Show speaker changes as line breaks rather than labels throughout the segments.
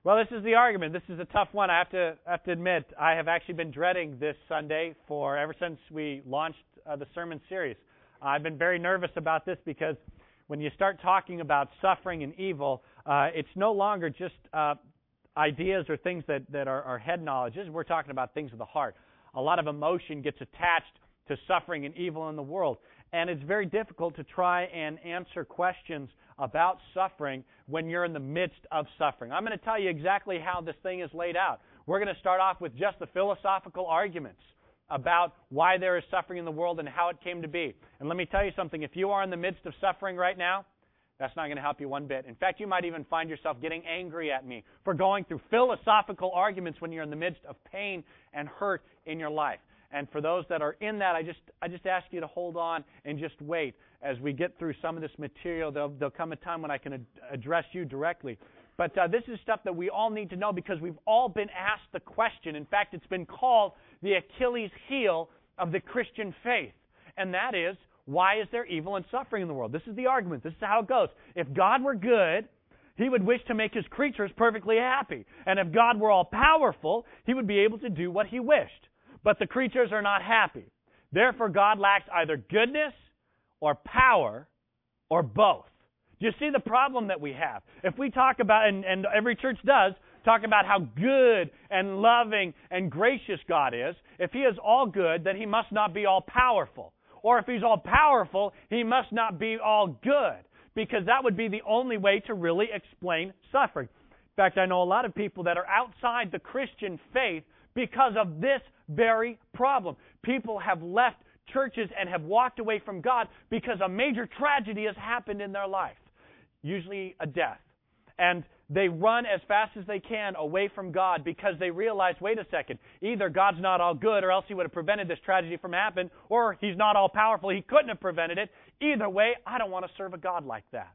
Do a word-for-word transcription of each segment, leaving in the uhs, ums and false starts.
Well, this is the argument. This is a tough one. I have to I have to admit, I have actually been dreading this Sunday for ever since we launched uh, the sermon series. Uh, I've been very nervous about this because when you start talking about suffering and evil, uh, it's no longer just uh, ideas or things that, that are, are head knowledges. We're talking about things of the heart. A lot of emotion gets attached to suffering and evil in the world. And it's very difficult to try and answer questions about suffering when you're in the midst of suffering. I'm going to tell you exactly how this thing is laid out. We're going to start off with just the philosophical arguments about why there is suffering in the world and how it came to be. And let me tell you something. If you are in the midst of suffering right now, that's not going to help you one bit. In fact, you might even find yourself getting angry at me for going through philosophical arguments when you're in the midst of pain and hurt in your life. And for those that are in that, I just I just ask you to hold on and just wait. As we get through some of this material, there'll, there'll come a time when I can ad- address you directly. But uh, this is stuff that we all need to know because we've all been asked the question. In fact, it's been called the Achilles heel of the Christian faith. And that is, why is there evil and suffering in the world? This is the argument. This is how it goes. If God were good, He would wish to make His creatures perfectly happy. And if God were all-powerful, He would be able to do what He wished. But the creatures are not happy. Therefore, God lacks either goodness or power or both. Do you see the problem that we have? If we talk about, and, and every church does, talk about how good and loving and gracious God is, if He is all good, then He must not be all powerful. Or if He's all powerful, He must not be all good. Because that would be the only way to really explain suffering. In fact, I know a lot of people that are outside the Christian faith because of this very problem. People have left churches and have walked away from God because a major tragedy has happened in their life, usually a death. And they run as fast as they can away from God because they realize, wait a second, either God's not all good or else He would have prevented this tragedy from happening, or He's not all powerful, He couldn't have prevented it. Either way, I don't want to serve a God like that.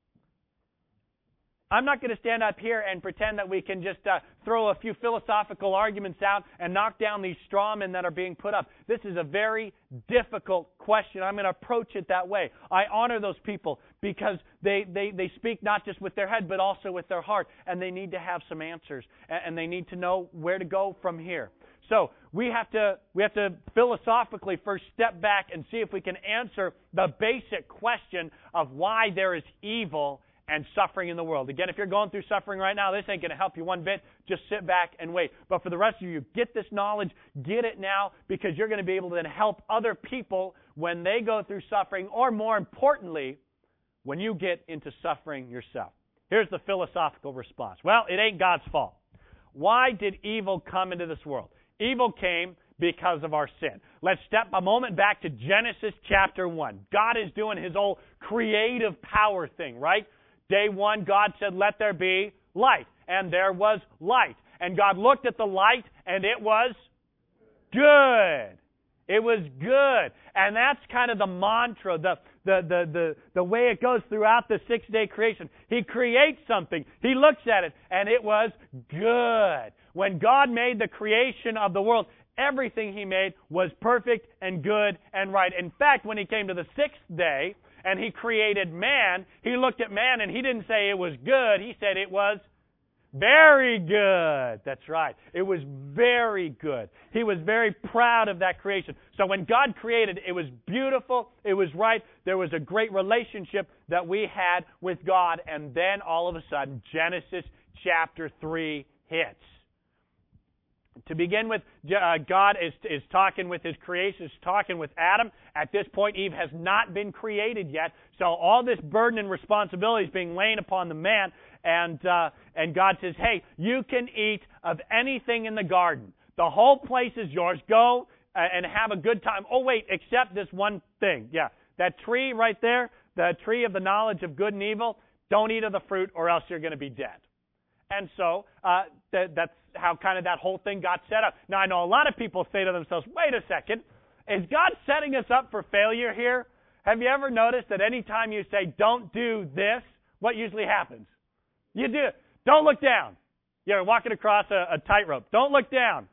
I'm not going to stand up here and pretend that we can just uh, throw a few philosophical arguments out and knock down these straw men that are being put up. This is a very difficult question. I'm going to approach it that way. I honor those people because they, they, they speak not just with their head but also with their heart, and they need to have some answers, and, and they need to know where to go from here. So we have to we have to philosophically first step back and see if we can answer the basic question of why there is evil and suffering in the world. Again, if you're going through suffering right now, this ain't going to help you one bit. Just sit back and wait. But for the rest of you, get this knowledge, get it now, because you're going to be able to then help other people when they go through suffering, or more importantly, when you get into suffering yourself. Here's the philosophical response. Well, it ain't God's fault. Why did evil come into this world? Evil came because of our sin. Let's step a moment back to Genesis chapter one. God is doing His old creative power thing, right? Day one, God said, let there be light. And there was light. And God looked at the light, and it was good. It was good. And that's kind of the mantra, the, the, the, the, the way it goes throughout the six-day creation. He creates something. He looks at it, and it was good. When God made the creation of the world, everything He made was perfect and good and right. In fact, when He came to the sixth day, and He created man, He looked at man and He didn't say it was good. He said it was very good. That's right. It was very good. He was very proud of that creation. So when God created, it was beautiful. It was right. There was a great relationship that we had with God. And then all of a sudden, Genesis chapter three hits. To begin with, uh, God is, is talking with His creation, is talking with Adam. At this point, Eve has not been created yet. So all this burden and responsibility is being laid upon the man. And, uh, and God says, hey, you can eat of anything in the garden. The whole place is yours. Go uh, and have a good time. Oh, wait, except this one thing. Yeah, that tree right there, the tree of the knowledge of good and evil, don't eat of the fruit or else you're going to be dead. And so uh, th- that's how kind of that whole thing got set up. Now, I know a lot of people say to themselves, wait a second, is God setting us up for failure here? Have you ever noticed that any time you say, don't do this, what usually happens? You do it. Don't look down. You're walking across a, a tightrope. Don't look down.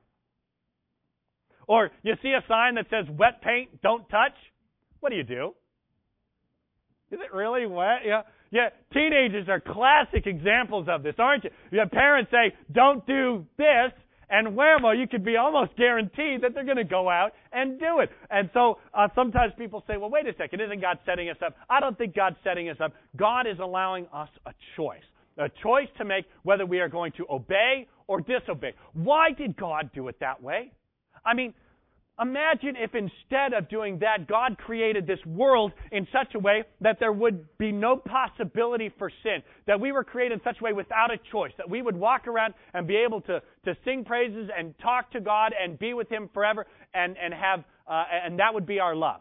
Or you see a sign that says, wet paint, don't touch. What do you do? Is it really wet? Yeah. Yeah, teenagers are classic examples of this, aren't you? You have parents say, don't do this, and whammo, you could be almost guaranteed that they're going to go out and do it. And so uh, sometimes people say, well, wait a second, isn't God setting us up? I don't think God's setting us up. God is allowing us a choice, a choice to make whether we are going to obey or disobey. Why did God do it that way? I mean, imagine if instead of doing that, God created this world in such a way that there would be no possibility for sin, that we were created in such a way without a choice, that we would walk around and be able to, to sing praises and talk to God and be with Him forever, and, and have uh, and that would be our love.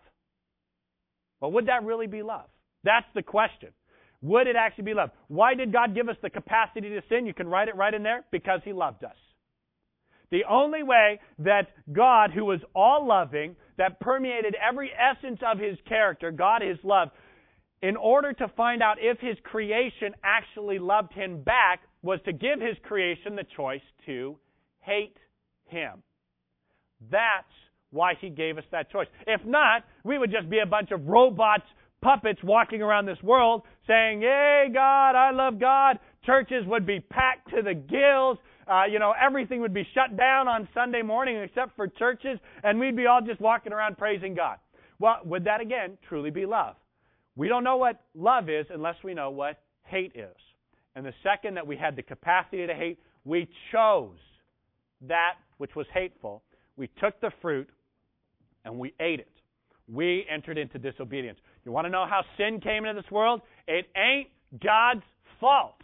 Well, would that really be love? That's the question. Would it actually be love? Why did God give us the capacity to sin? You can write it right in there. Because He loved us. The only way that God, who was all-loving, that permeated every essence of His character, God is love, in order to find out if His creation actually loved Him back, was to give His creation the choice to hate Him. That's why He gave us that choice. If not, we would just be a bunch of robots, puppets walking around this world saying, yay, God, I love God. Churches would be packed to the gills. Uh, you know, everything would be shut down on Sunday morning except for churches, and we'd be all just walking around praising God. Well, would that, again, truly be love? We don't know what love is unless we know what hate is. And the second that we had the capacity to hate, we chose that which was hateful. We took the fruit, and we ate it. We entered into disobedience. You want to know how sin came into this world? It ain't God's fault.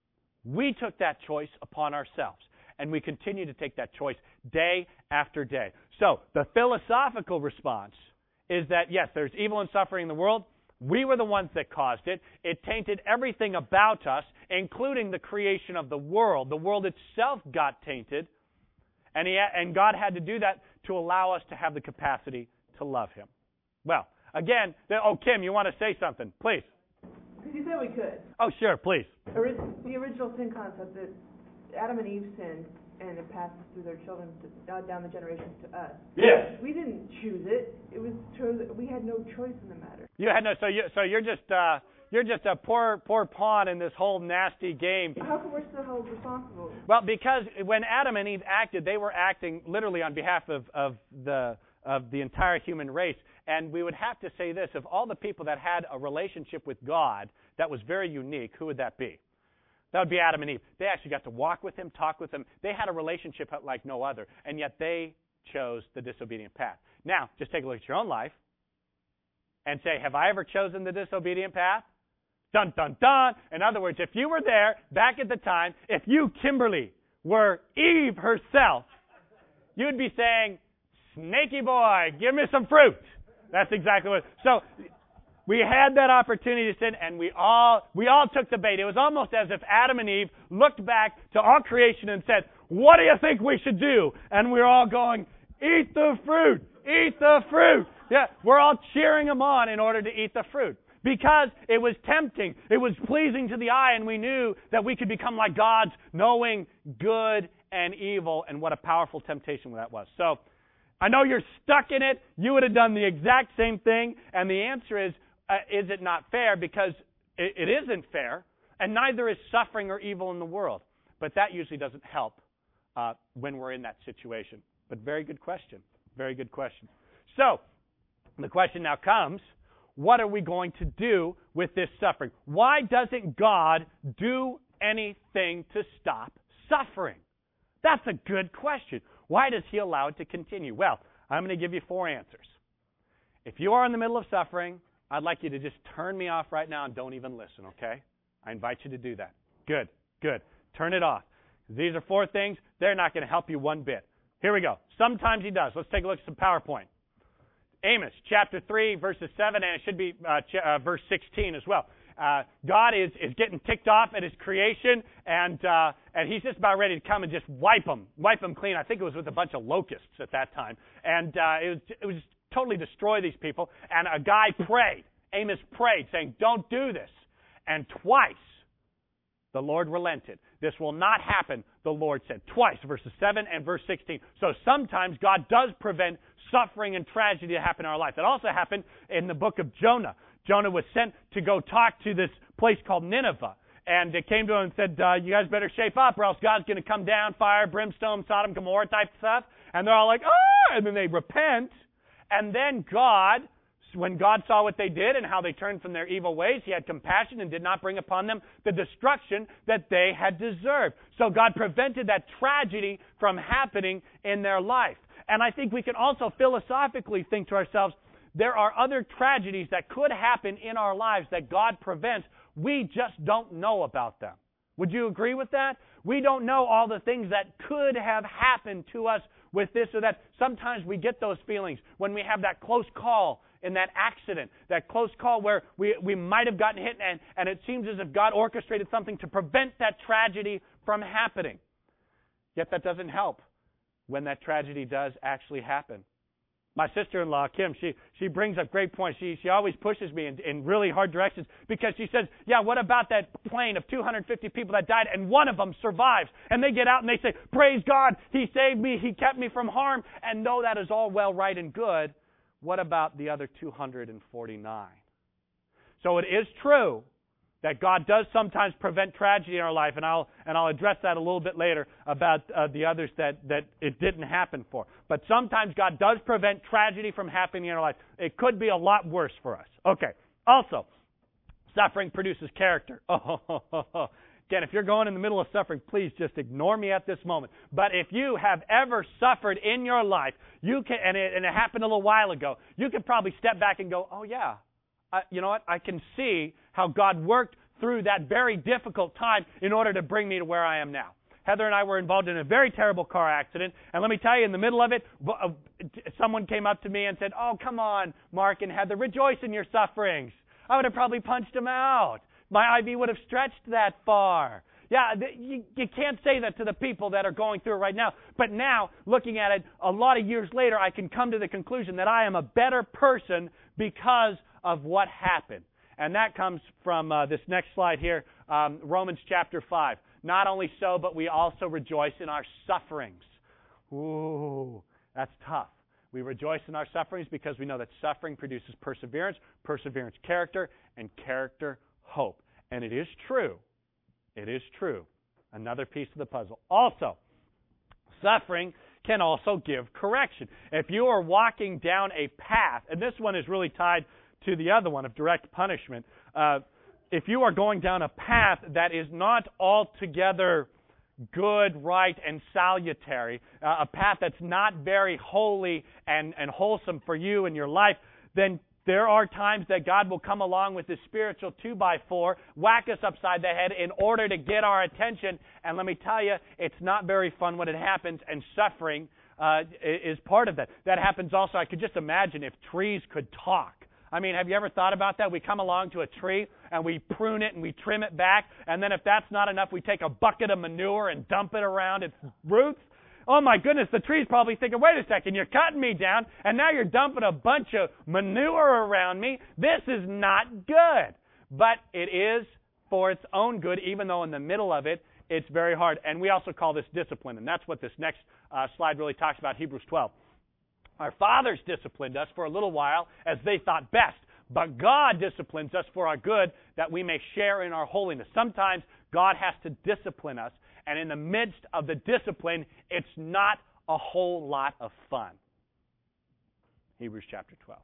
We took that choice upon ourselves, and we continue to take that choice day after day. So the philosophical response is that, yes, there's evil and suffering in the world. We were the ones that caused it. It tainted everything about us, including the creation of the world. The world itself got tainted, and, he, and God had to do that to allow us to have the capacity to love Him. Well, again, oh, Kim, you want to say something? Please.
Because you said we could.
Oh, sure, please.
The original sin concept that Adam and Eve sinned, and it passes through their children to, uh, down the generations to us.
Yes.
We didn't choose it. It was chose. We had no choice in the matter.
You had no. So you. So you're just. Uh, you're just a poor, poor pawn in this whole nasty game.
How come we're still held responsible?
Well, because when Adam and Eve acted, they were acting literally on behalf of, of the of the entire human race. And we would have to say this: of all the people that had a relationship with God that was very unique, who would that be? That would be Adam and Eve. They actually got to walk with Him, talk with Him. They had a relationship like no other, and yet they chose the disobedient path. Now, just take a look at your own life and say, have I ever chosen the disobedient path? Dun, dun, dun. In other words, if you were there back at the time, if you, Kimberly, were Eve herself, you would be saying, snaky boy, give me some fruit. That's exactly what. So we had that opportunity to sin, and we all we all took the bait. It was almost as if Adam and Eve looked back to all creation and said, what do you think we should do? And we we're all going, eat the fruit, eat the fruit. Yeah, we're all cheering them on in order to eat the fruit. Because it was tempting, it was pleasing to the eye, and we knew that we could become like gods, knowing good and evil, and what a powerful temptation that was. So, I know you're stuck in it. You would have done the exact same thing. And the answer is, uh, is it not fair? Because it, it isn't fair. And neither is suffering or evil in the world. But that usually doesn't help uh, when we're in that situation. But very good question. Very good question. So, the question now comes, what are we going to do with this suffering? Why doesn't God do anything to stop suffering? That's a good question. Why does He allow it to continue? Well, I'm going to give you four answers. If you are in the middle of suffering, I'd like you to just turn me off right now and don't even listen, okay? I invite you to do that. Good, good. Turn it off. These are four things. They're not going to help you one bit. Here we go. Sometimes He does. Let's take a look at some PowerPoint. Amos chapter three, verses seven, and it should be uh, ch- uh, verse sixteen as well. Uh, God is, is getting ticked off at His creation, and uh, and He's just about ready to come and just wipe them, wipe them clean. I think it was with a bunch of locusts at that time, and uh, it was it was totally destroy these people. And a guy prayed, Amos prayed, saying, "Don't do this." And twice, the Lord relented. This will not happen, the Lord said. Twice, verses seven and verse sixteen. So sometimes God does prevent suffering and tragedy to happen in our life. It also happened in the book of Jonah. Jonah was sent to go talk to this place called Nineveh. And it came to him and said, uh, you guys better shape up or else God's going to come down, fire, brimstone, Sodom, Gomorrah type stuff. And they're all like, oh, and then they repent. And then God, when God saw what they did and how they turned from their evil ways, He had compassion and did not bring upon them the destruction that they had deserved. So God prevented that tragedy from happening in their life. And I think we can also philosophically think to ourselves, there are other tragedies that could happen in our lives that God prevents. We just don't know about them. Would you agree with that? We don't know all the things that could have happened to us with this or that. Sometimes we get those feelings when we have that close call in that accident, that close call where we, we might have gotten hit and, and it seems as if God orchestrated something to prevent that tragedy from happening. Yet that doesn't help when that tragedy does actually happen. My sister-in-law, Kim, she, she brings up great points. She, she always pushes me in, in really hard directions because she says, yeah, what about that plane of two hundred fifty people that died and one of them survives? And they get out and they say, praise God, He saved me, He kept me from harm. And though that is all well, right, and good, what about the other two hundred forty-nine? So it is true that God does sometimes prevent tragedy in our life, and I'll and I'll address that a little bit later about uh, the others that, that it didn't happen for. But sometimes God does prevent tragedy from happening in our life. It could be a lot worse for us. Okay. Also, suffering produces character. Oh, oh, oh, oh. Again, if you're going in the middle of suffering, please just ignore me at this moment. But if you have ever suffered in your life, you can, and it, and it happened a little while ago, you can probably step back and go, oh yeah, Uh, you know what? I can see how God worked through that very difficult time in order to bring me to where I am now. Heather and I were involved in a very terrible car accident, and let me tell you, in the middle of it, someone came up to me and said, oh, come on, Mark and Heather, rejoice in your sufferings. I would have probably punched him out. My I V would have stretched that far. Yeah, you, you can't say that to the people that are going through it right now. But now, looking at it a lot of years later, I can come to the conclusion that I am a better person because of what happened. And that comes from uh, this next slide here, um, Romans chapter five. Not only so, but we also rejoice in our sufferings. Ooh, that's tough. We rejoice in our sufferings because we know that suffering produces perseverance, perseverance character, and character hope. And it is true. It is true. Another piece of the puzzle. Also, suffering can also give correction. If you are walking down a path, and this one is really tied to the other one of direct punishment, uh, if you are going down a path that is not altogether good, right, and salutary, uh, a path that's not very holy and, and wholesome for you in your life, then there are times that God will come along with His spiritual two by four, whack us upside the head in order to get our attention. And let me tell you, it's not very fun when it happens, and suffering uh, is part of that. That happens also, I could just imagine if trees could talk. I mean, have you ever thought about that? We come along to a tree and we prune it and we trim it back, and then if that's not enough, we take a bucket of manure and dump it around its roots. Oh my goodness, the tree's probably thinking, wait a second, you're cutting me down, and now you're dumping a bunch of manure around me. This is not good. But it is for its own good, even though in the middle of it, it's very hard. And we also call this discipline, and that's what this next uh, slide really talks about, Hebrews twelve. Our fathers disciplined us for a little while as they thought best, but God disciplines us for our good that we may share in our holiness. Sometimes God has to discipline us, and in the midst of the discipline, it's not a whole lot of fun. Hebrews chapter twelve.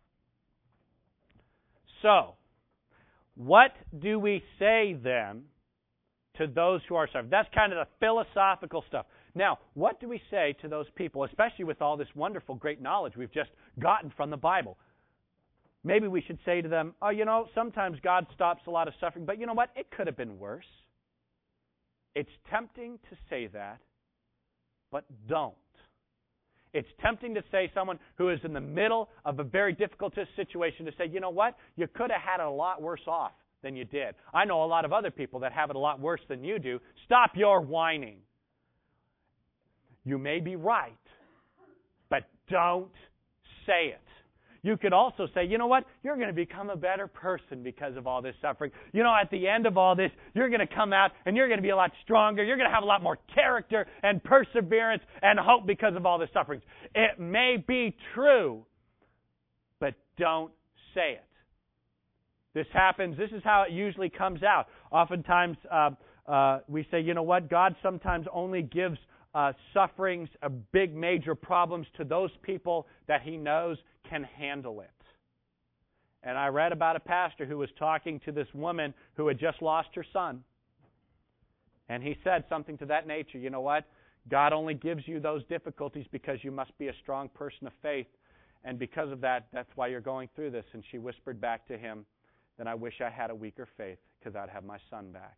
So, what do we say then to those who are suffering? That's kind of the philosophical stuff. Now, what do we say to those people, especially with all this wonderful, great knowledge we've just gotten from the Bible? Maybe we should say to them, oh, you know, sometimes God stops a lot of suffering, but you know what? It could have been worse. It's tempting to say that, but don't. It's tempting to say someone who is in the middle of a very difficult situation to say, you know what? You could have had it a lot worse off than you did. I know a lot of other people that have it a lot worse than you do. Stop your whining. You may be right, but don't say it. You could also say, you know what? You're going to become a better person because of all this suffering. You know, at the end of all this, you're going to come out and you're going to be a lot stronger. You're going to have a lot more character and perseverance and hope because of all this suffering. It may be true, but don't say it. This happens, this is how it usually comes out. Oftentimes, uh, uh, we say, you know what, God sometimes only gives uh, sufferings, uh, big major problems to those people that He knows can handle it. And I read about a pastor who was talking to this woman who had just lost her son. And he said something to that nature, you know what, God only gives you those difficulties because you must be a strong person of faith. And because of that, that's why you're going through this. And she whispered back to him, then I wish I had a weaker faith because I'd have my son back.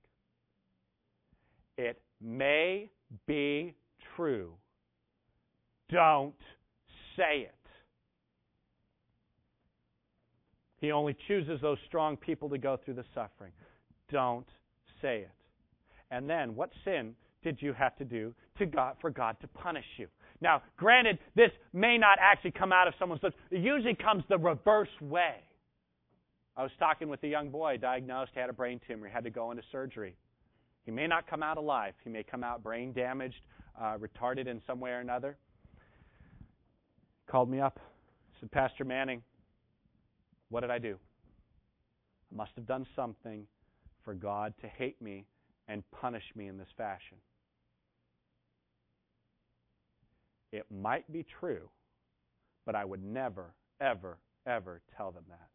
It may be true. Don't say it. He only chooses those strong people to go through the suffering. Don't say it. And then, what sin did you have to do to God for God to punish you? Now, granted, this may not actually come out of someone's lips. It usually comes the reverse way. I was talking with a young boy diagnosed, had a brain tumor, he had to go into surgery. He may not come out alive. He may come out brain damaged, uh, retarded in some way or another. Called me up, said, Pastor Manning, what did I do? I must have done something for God to hate me and punish me in this fashion. It might be true, but I would never, ever, ever tell them that.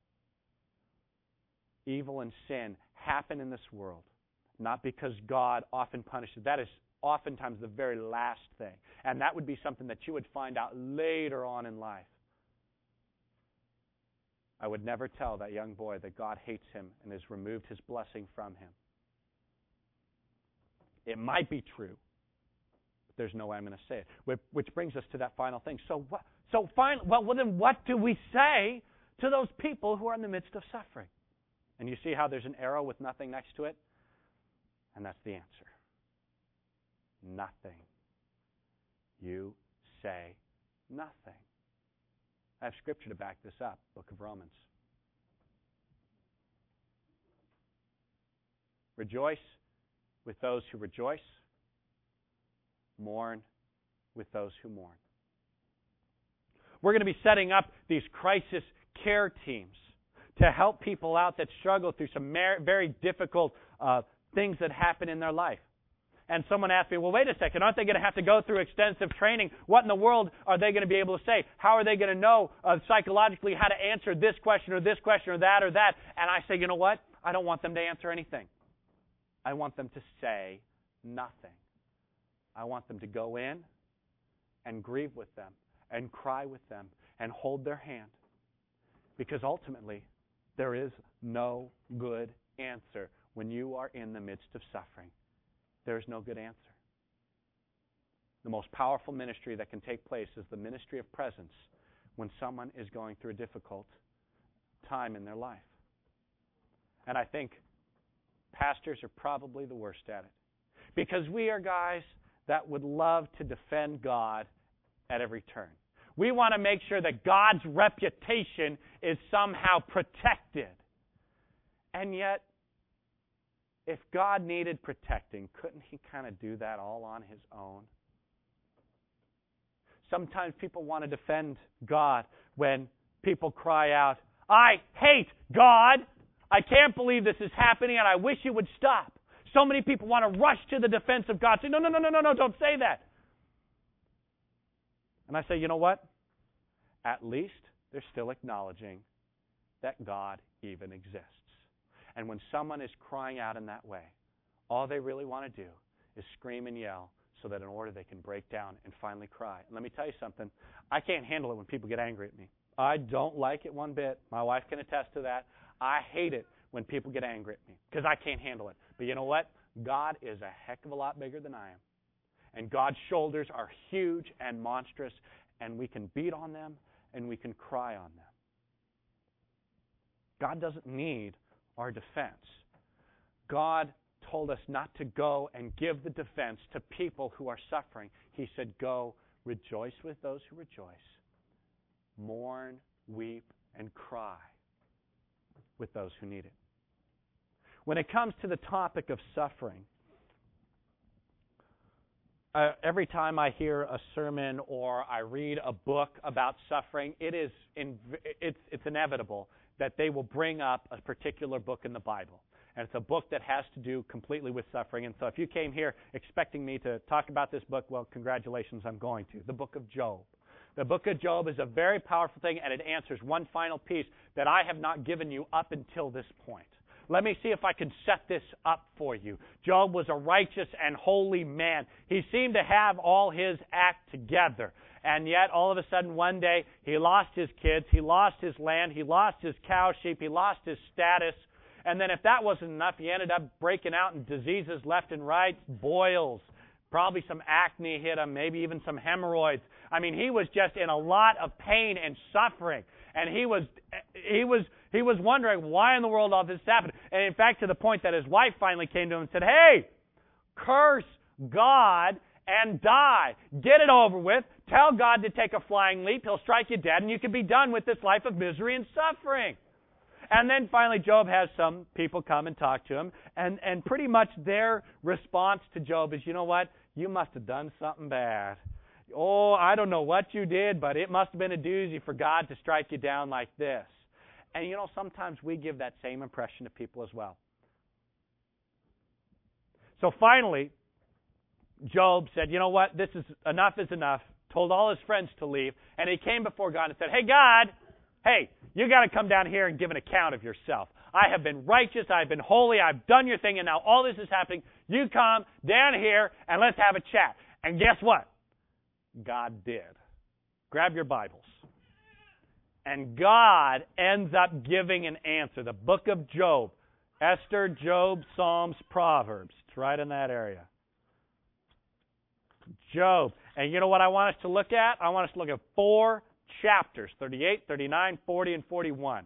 Evil and sin happen in this world, not because God often punishes. That is oftentimes the very last thing. And that would be something that you would find out later on in life. I would never tell that young boy that God hates him and has removed His blessing from him. It might be true, but there's no way I'm going to say it. Which, which brings us to that final thing. So what? So finally, well, well, then what do we say to those people who are in the midst of suffering? And you see how there's an arrow with nothing next to it? And that's the answer. Nothing. You say nothing. I have Scripture to back this up, Book of Romans. Rejoice with those who rejoice. Mourn with those who mourn. We're going to be setting up these crisis care teams to help people out that struggle through some very difficult uh, things that happen in their life. And someone asked me, well, wait a second, aren't they going to have to go through extensive training? What in the world are they going to be able to say? How are they going to know uh, psychologically how to answer this question or this question or that or that? And I say, you know what? I don't want them to answer anything. I want them to say nothing. I want them to go in and grieve with them and cry with them and hold their hand. Because ultimately, there is no good answer when you are in the midst of suffering. There is no good answer. The most powerful ministry that can take place is the ministry of presence when someone is going through a difficult time in their life. And I think pastors are probably the worst at it. Because we are guys that would love to defend God at every turn. We want to make sure that God's reputation is somehow protected. And yet, if God needed protecting, couldn't He kind of do that all on His own? Sometimes people want to defend God when people cry out, I hate God! I can't believe this is happening and I wish it would stop. So many people want to rush to the defense of God, say, no, no, no, no, no, no, don't say that. And I say, you know what? At least they're still acknowledging that God even exists. And when someone is crying out in that way, all they really want to do is scream and yell so that in order they can break down and finally cry. And let me tell you something. I can't handle it when people get angry at me. I don't like it one bit. My wife can attest to that. I hate it when people get angry at me because I can't handle it. But you know what? God is a heck of a lot bigger than I am. And God's shoulders are huge and monstrous, and we can beat on them and we can cry on them. God doesn't need our defense. God told us not to go and give the defense to people who are suffering. He said, go rejoice with those who rejoice. Mourn, weep, and cry with those who need it. When it comes to the topic of suffering, uh, every time I hear a sermon or I read a book about suffering, it is in, it's, it's inevitable that they will bring up a particular book in the Bible. And it's a book that has to do completely with suffering. And so if you came here expecting me to talk about this book, well, congratulations, I'm going to. The book of Job. The book of Job is a very powerful thing, and it answers one final piece that I have not given you up until this point. Let me see if I can set this up for you. Job was a righteous and holy man. He seemed to have all his act together. And yet, all of a sudden, one day, he lost his kids, he lost his land, he lost his cow, sheep, he lost his status. And then if that wasn't enough, he ended up breaking out in diseases left and right, boils, probably some acne hit him, maybe even some hemorrhoids. I mean, he was just in a lot of pain and suffering. And he was he was he was wondering why in the world all this happened. And in fact, to the point that his wife finally came to him and said, "Hey, curse God and die. Get it over with. Tell God to take a flying leap. He'll strike you dead, and you can be done with this life of misery and suffering." And then finally Job has some people come and talk to him, and, and pretty much their response to Job is, you know what? You must have done something bad. Oh, I don't know what you did, but it must have been a doozy for God to strike you down like this. And you know, sometimes we give that same impression to people as well. So finally, Job said, you know what? This is enough is enough. Told all his friends to leave, and he came before God and said, "Hey, God, hey, you got to come down here and give an account of yourself. I have been righteous, I've been holy, I've done your thing, and now all this is happening. You come down here and let's have a chat." And guess what? God did. Grab your Bibles. And God ends up giving an answer. The book of Job. Esther, Job, Psalms, Proverbs. It's right in that area. Job. And you know what I want us to look at? I want us to look at four chapters. thirty-eight, thirty-nine, forty, and forty-one.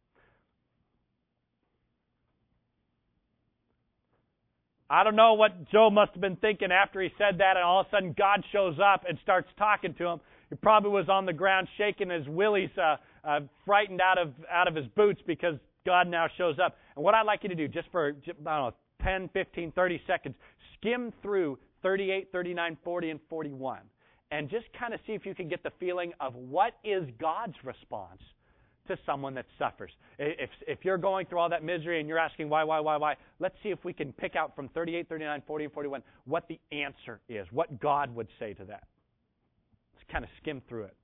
I don't know what Job must have been thinking after he said that, and all of a sudden God shows up and starts talking to him. He probably was on the ground shaking his willies, uh, uh, frightened out of out of his boots because God now shows up. And what I'd like you to do, just for, I don't know, ten, fifteen, thirty seconds, skim through thirty-eight, thirty-nine, forty, and forty-one. And just kind of see if you can get the feeling of what is God's response to someone that suffers. If if you're going through all that misery and you're asking why, why, why, why, let's see if we can pick out from thirty-eight, thirty-nine, forty, and forty-one what the answer is, what God would say to that. Let's kind of skim through it.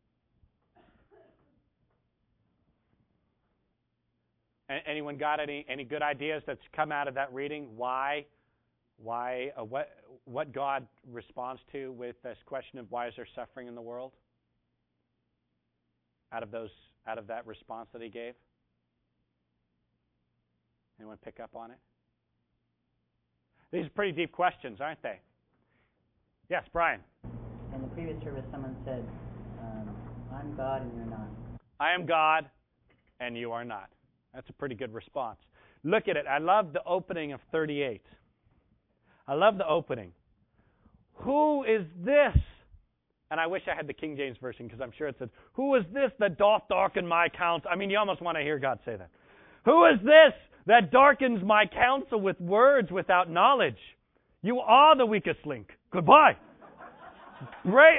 Anyone got any, any good ideas that's come out of that reading? Why, why, uh, what, what God responds to with this question of why is there suffering in the world? Out of those, out of that response that he gave? Anyone pick up on it? These are pretty deep questions, aren't they? Yes, Brian.
In the previous service, someone said, um, I'm God and you're not.
I am God and you are not. That's a pretty good response. Look at it. I love the opening of thirty-eight. I love the opening. Who is this? And I wish I had the King James Version because I'm sure it says, who is this that doth darken my counsel? I mean, you almost want to hear God say that. Who is this that darkens my counsel with words without knowledge? You are the weakest link. Goodbye. Great.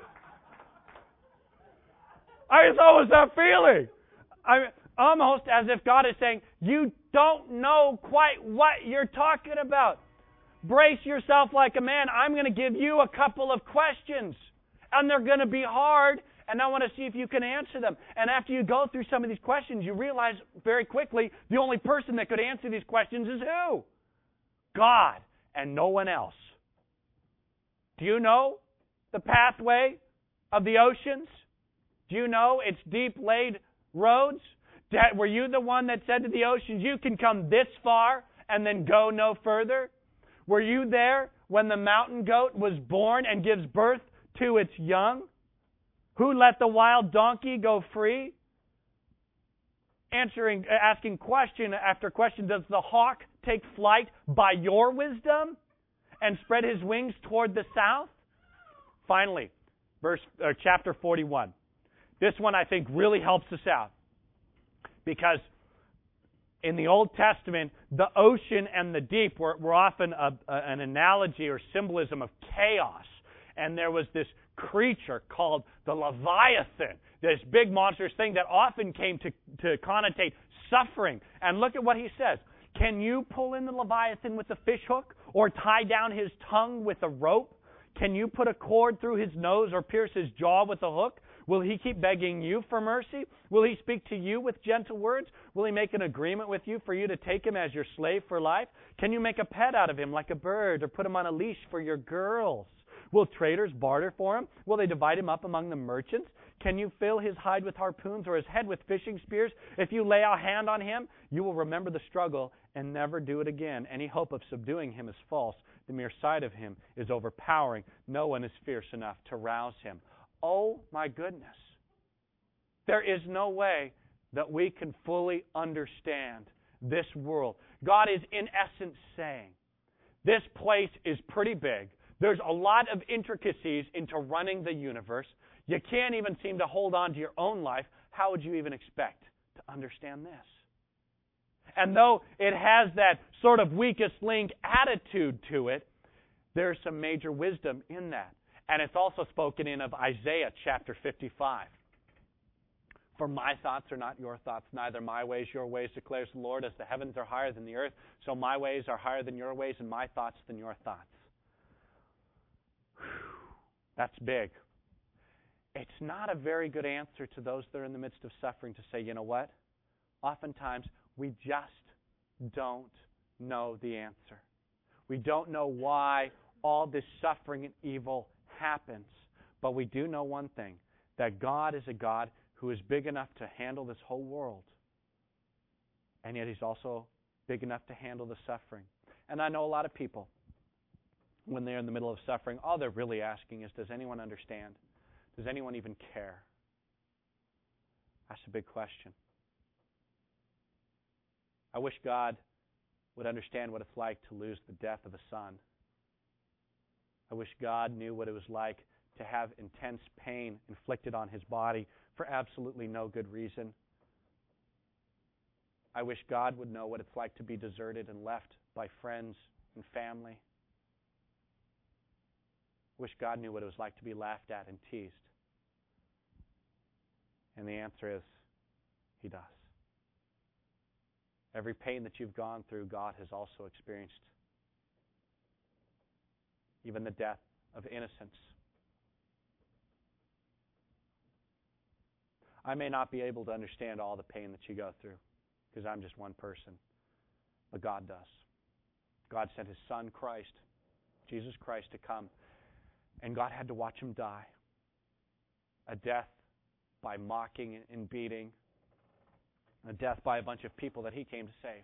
I just always that feeling. I mean, almost as if God is saying, you don't know quite what you're talking about. Brace yourself like a man. I'm going to give you a couple of questions. And they're going to be hard. And I want to see if you can answer them. And after you go through some of these questions, you realize very quickly the only person that could answer these questions is who? God and no one else. Do you know the pathway of the oceans? Do you know its deep laid roads? Were you the one that said to the oceans, you can come this far and then go no further? Were you there when the mountain goat was born and gives birth to its young? Who let the wild donkey go free? Answering, asking question after question, does the hawk take flight by your wisdom and spread his wings toward the south? Finally, verse or chapter forty-one. This one I think really helps us out. Because in the Old Testament, the ocean and the deep were, were often a, a, an analogy or symbolism of chaos. and there was this creature called the Leviathan, this big monstrous thing that often came to, to connotate suffering. And look at what he says. Can you pull in the Leviathan with a fish hook, or tie down his tongue with a rope? Can you put a cord through his nose or pierce his jaw with a hook? Will he keep begging you for mercy? Will he speak to you with gentle words? Will he make an agreement with you for you to take him as your slave for life? Can you make a pet out of him like a bird, or put him on a leash for your girls? Will traders barter for him? Will they divide him up among the merchants? Can you fill his hide with harpoons, or his head with fishing spears? If you lay a hand on him, you will remember the struggle and never do it again. Any hope of subduing him is false. The mere sight of him is overpowering. No one is fierce enough to rouse him. Oh my goodness. There is no way that we can fully understand this world. God is in essence saying, this place is pretty big. There's a lot of intricacies into running the universe. You can't even seem to hold on to your own life. How would you even expect to understand this? And though it has that sort of weakest link attitude to it, there's some major wisdom in that. And it's also spoken in of Isaiah chapter fifty-five. For my thoughts are not your thoughts, neither my ways your ways, declares the Lord. As the heavens are higher than the earth, so my ways are higher than your ways, and my thoughts than your thoughts. Whew, that's big. It's not a very good answer to those that are in the midst of suffering to say, you know what? Oftentimes, we just don't know the answer. We don't know why all this suffering and evil happens. But we do know one thing, that God is a God who is big enough to handle this whole world. And yet He's also big enough to handle the suffering. And I know a lot of people, when they're in the middle of suffering, all they're really asking is, does anyone understand? Does anyone even care? That's a big question. I wish God would understand what it's like to lose the death of a son. I wish God knew what it was like to have intense pain inflicted on His body for absolutely no good reason. I wish God would know what it's like to be deserted and left by friends and family. I wish God knew what it was like to be laughed at and teased. And the answer is, He does. Every pain that you've gone through, God has also experienced. Even the death of innocence. I may not be able to understand all the pain that you go through, because I'm just one person. But God does. God sent His Son, Christ, Jesus Christ, to come. And God had to watch Him die. A death by mocking and beating. A death by a bunch of people that He came to save.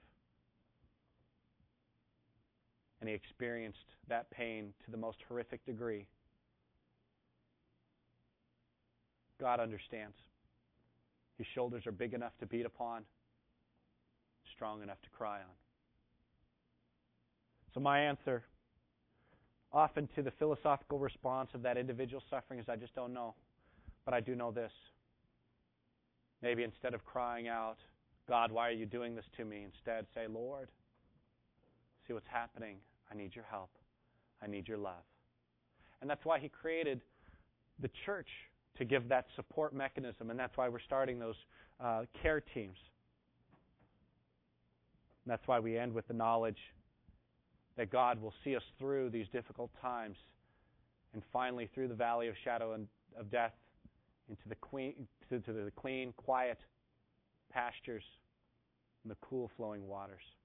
And He experienced that pain to the most horrific degree. God understands. His shoulders are big enough to beat upon, strong enough to cry on. So my answer, often to the philosophical response of that individual suffering, is I just don't know. But I do know this. Maybe instead of crying out, God, why are you doing this to me? Instead, say, Lord, see what's happening. I need your help. I need your love. And that's why He created the church, to give that support mechanism. And that's why we're starting those uh, care teams. And that's why we end with the knowledge that God will see us through these difficult times, and finally through the valley of shadow and of death into the clean, to, to the clean, quiet pastures and the cool flowing waters.